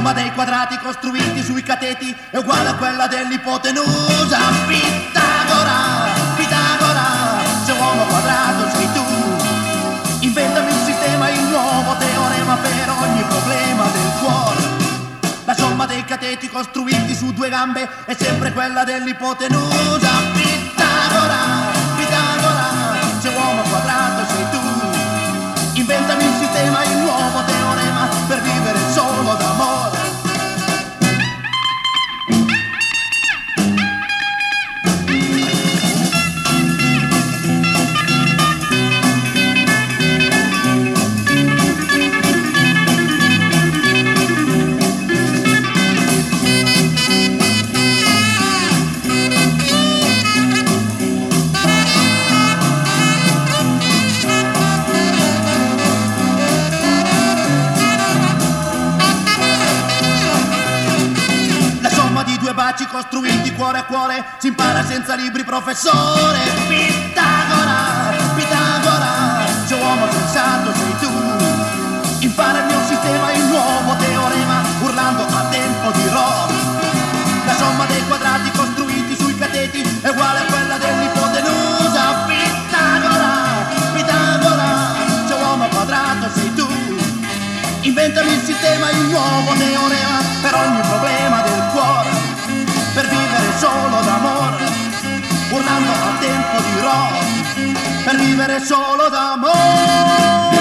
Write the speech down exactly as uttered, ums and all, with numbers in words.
somma dei quadrati costruiti sui cateti è uguale a quella dell'ipotenusa. Pitagora, Pitagora, se uomo quadrato sei tu. Inventami un sistema, il nuovo teorema per ogni problema del cuore. La somma dei cateti costruiti su due gambe è sempre quella dell'ipotenusa. Pitagora, Pitagora, se uomo quadrato sei tu. Inventami un sistema, il nuovo teorema per vivere solo d'amore. Due baci costruiti cuore a cuore si impara senza libri, professore. Pitagora, Pitagora, se uomo sensato sei tu. Impara il mio sistema, il nuovo teorema, urlando a tempo di rock. La somma dei quadrati costruiti sui cateti è uguale a quella dell'ipotenusa. Pitagora, Pitagora, se uomo quadrato sei tu. Inventami il sistema, il nuovo teorema per ogni problema del cuore. Per vivere solo d'amore, urlando a tempo di rock, per vivere solo d'amore.